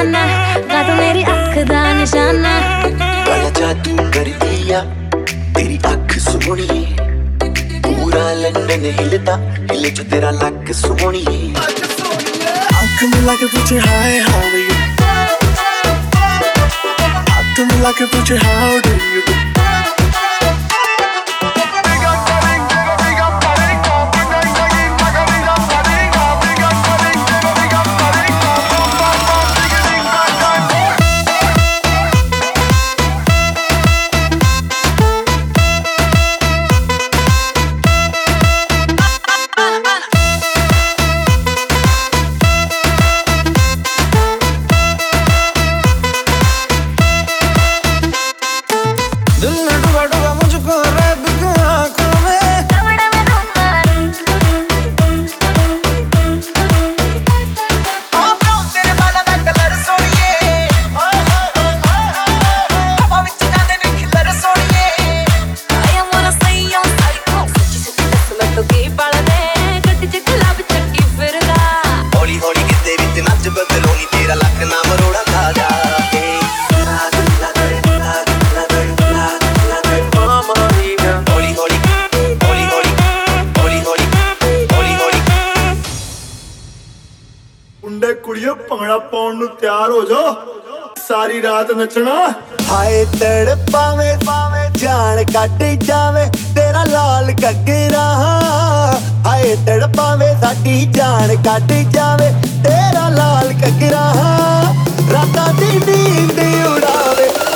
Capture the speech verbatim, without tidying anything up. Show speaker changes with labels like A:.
A: दीवाना, गा तू मेरी अख दा निशाना।
B: बड़ा जादू कर दिया तेरी अख सोहणिए, पूरा लंदन हिलता हिले जो तेरा लक सोहणिए। आंख मिला के पूछे हाय हाउ आर यू, हाथ मिला के पूछे हाउ डू यू डू। मुंडे कुड़ियों भंगड़ा पाउण नूं तैयार हो जाओ, सारी रात नचना। हाय तड़पावे पावे जान कट जावे तेरा लाल घग्गरा, हाय तड़पावे साडी जान कट जावे तेरा लाल घग्गरा। रातां दी नींद उड़ावे